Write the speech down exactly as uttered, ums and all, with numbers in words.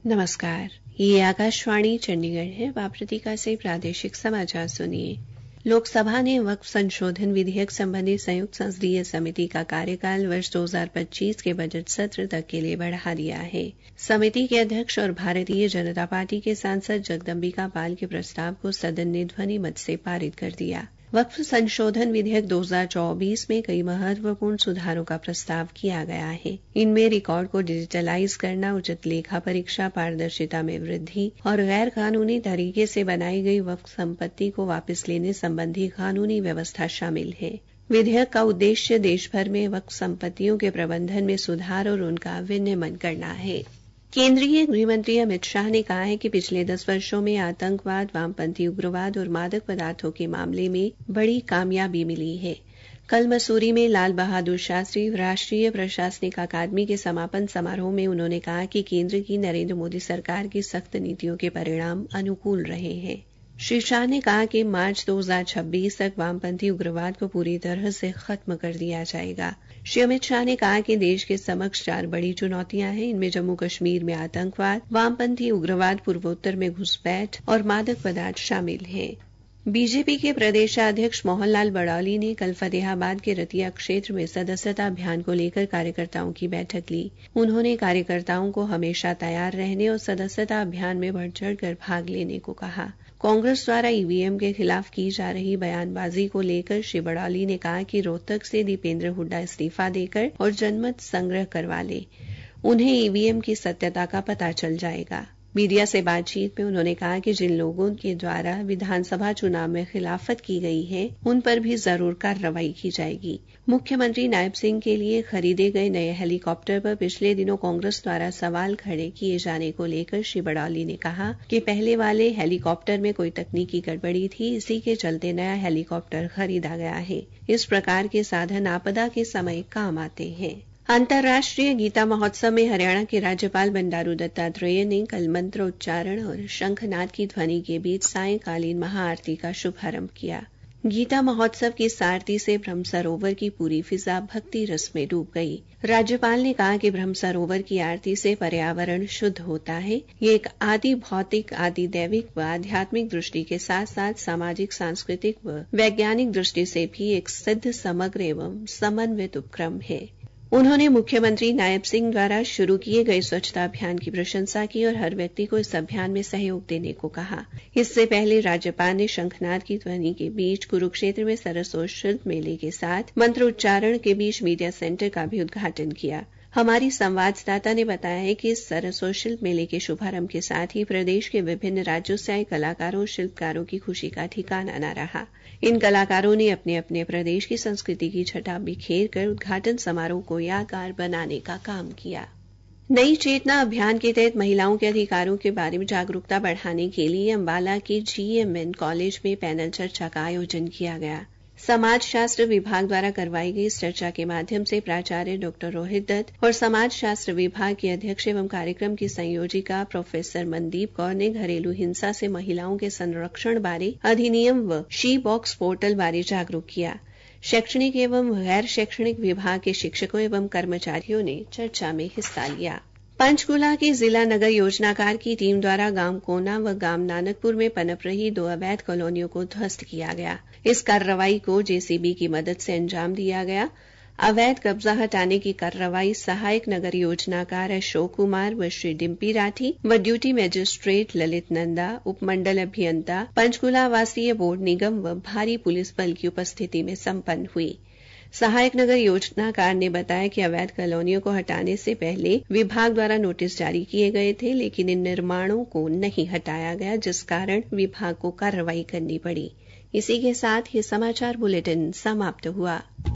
नमस्कार, ये आकाशवाणी चंडीगढ़ है। वापृतिका से प्रादेशिक समाचार सुनिए। लोकसभा ने वक्फ संशोधन विधेयक संबंधी संयुक्त संसदीय समिति का कार्यकाल वर्ष दो हज़ार पच्चीस के बजट सत्र तक के लिए बढ़ा दिया है। समिति के अध्यक्ष और भारतीय जनता पार्टी के सांसद जगदम्बिका पाल के प्रस्ताव को सदन ने ध्वनि मत से पारित कर दिया। वक्फ संशोधन विधेयक दो हज़ार चौबीस में कई महत्वपूर्ण सुधारों का प्रस्ताव किया गया है। इनमें रिकॉर्ड को डिजिटलाइज करना, उचित लेखा परीक्षा, पारदर्शिता में वृद्धि और गैर कानूनी तरीके से बनाई गई वक्फ संपत्ति को वापस लेने संबंधी कानूनी व्यवस्था शामिल है। विधेयक का उद्देश्य देश भर में वक्फ संपत्तियों के प्रबंधन में सुधार और उनका विनियमन करना है। केंद्रीय गृहमंत्री अमित शाह ने कहा है कि पिछले दस वर्षों में आतंकवाद, वामपंथी उग्रवाद और मादक पदार्थों के मामले में बड़ी कामयाबी मिली है। कल मसूरी में लाल बहादुर शास्त्री राष्ट्रीय प्रशासनिक अकादमी के समापन समारोह में उन्होंने कहा कि केंद्र की नरेंद्र मोदी सरकार की सख्त नीतियों के परिणाम अनुकूल रहे हैं। श्री शाह ने कहा कि मार्च दो हज़ार छब्बीस तक वामपंथी उग्रवाद को पूरी तरह से खत्म कर दिया जाएगा। श्री अमित शाह ने कहा कि देश के समक्ष चार बड़ी चुनौतियां हैं। इनमें जम्मू कश्मीर में आतंकवाद, वामपंथी उग्रवाद, पूर्वोत्तर में घुसपैठ और मादक पदार्थ शामिल हैं। बीजेपी के प्रदेशाध्यक्ष मोहन लाल बड़ौली ने कल फतेहाबाद के रतिया क्षेत्र में सदस्यता अभियान को लेकर कार्यकर्ताओं की बैठक ली। उन्होंने कार्यकर्ताओं को हमेशा तैयार रहने और सदस्यता अभियान में बढ़ चढ़ कर भाग लेने को कहा। कांग्रेस द्वारा ईवीएम के खिलाफ की जा रही बयानबाजी को लेकर श्री बड़ौली ने कहा कि रोहतक से दीपेंद्र हुड्डा इस्तीफा देकर और जनमत संग्रह करवा ले, उन्हें ईवीएम की सत्यता का पता चल जाएगा। मीडिया से बातचीत में उन्होंने कहा कि जिन लोगों के द्वारा विधानसभा चुनाव में खिलाफत की गई है, उन पर भी जरूर कार्रवाई की जाएगी। मुख्यमंत्री नायब सिंह के लिए खरीदे गए नए हेलीकॉप्टर पर पिछले दिनों कांग्रेस द्वारा सवाल खड़े किए जाने को लेकर श्री बड़ौली ने कहा कि पहले वाले हेलीकॉप्टर में कोई तकनीकी गड़बड़ी थी, इसी के चलते नया हेलीकॉप्टर खरीदा गया है। इस प्रकार के साधन आपदा के समय काम आते हैं। अंतर्राष्ट्रीय गीता महोत्सव में हरियाणा के राज्यपाल बंडारू दत्तात्रेय ने कल मंत्रोच्चारण और शंखनाद की ध्वनि के बीच सायंकालीन महाआरती का शुभारंभ किया। गीता महोत्सव की सारथी से ब्रह्म सरोवर की पूरी फिजा भक्ति रस में डूब गई। राज्यपाल ने कहा कि ब्रह्म सरोवर की आरती से पर्यावरण शुद्ध होता है। ये एक आदि भौतिक, आदि दैविक व आध्यात्मिक दृष्टि के साथ साथ सामाजिक, सांस्कृतिक व वैज्ञानिक दृष्टि से भी एक सिद्ध, समग्र एवं समन्वित उपक्रम है। उन्होंने मुख्यमंत्री नायब सिंह द्वारा शुरू किए गए स्वच्छता अभियान की प्रशंसा की और हर व्यक्ति को इस अभियान में सहयोग देने को कहा। इससे पहले राज्यपाल ने शंखनाद की ध्वनि के बीच कुरुक्षेत्र में सरसों शिल्प मेले के साथ मंत्रोच्चारण के बीच मीडिया सेंटर का भी उद्घाटन किया। हमारी संवाददाता ने बताया है कि इस सरसों शिल्प मेले के शुभारंभ के साथ ही प्रदेश के विभिन्न राज्यों से आए कलाकारों और शिल्पकारों की खुशी का ठिकाना न रहा। इन कलाकारों ने अपने अपने प्रदेश की संस्कृति की छटा बिखेर कर उद्घाटन समारोह को यादगार बनाने का काम किया। नई चेतना अभियान के तहत महिलाओं के अधिकारों के बारे में जागरूकता बढ़ाने के लिए अम्बाला के जीएमएन कॉलेज में पैनल चर्चा का आयोजन किया गया। समाज शास्त्र विभाग द्वारा करवाई गई इस चर्चा के माध्यम से प्राचार्य डॉक्टर रोहित दत्त और समाज शास्त्र विभाग के अध्यक्ष एवं कार्यक्रम की संयोजिका प्रोफेसर मनदीप कौर ने घरेलू हिंसा से महिलाओं के संरक्षण बारे अधिनियम व शी बॉक्स पोर्टल बारे जागरूक किया। शैक्षणिक एवं गैर शैक्षणिक विभाग के शिक्षकों एवं कर्मचारियों ने चर्चा में हिस्सा लिया। पंचकुला की जिला नगर योजनाकार की टीम द्वारा गांव कोना व गांव नानकपुर में पनप रही दो अवैध कॉलोनियों को ध्वस्त किया गया। इस कार्रवाई को जेसीबी की मदद से अंजाम दिया गया। अवैध कब्जा हटाने की कार्रवाई सहायक नगर योजनाकार अशोक कुमार व श्री डिम्पी राठी व ड्यूटी मजिस्ट्रेट ललित नंदा, उपमंडल अभियंता, पंचकुला आवासीय बोर्ड निगम व भारी पुलिस बल की उपस्थिति में संपन्न हुई। सहायक नगर योजनाकार ने बताया कि अवैध कॉलोनियों को हटाने से पहले विभाग द्वारा नोटिस जारी किए गए थे, लेकिन इन निर्माणों को नहीं हटाया गया, जिस कारण विभाग को कार्रवाई करनी पड़ी। इसी के साथ ये समाचार बुलेटिन समाप्त हुआ।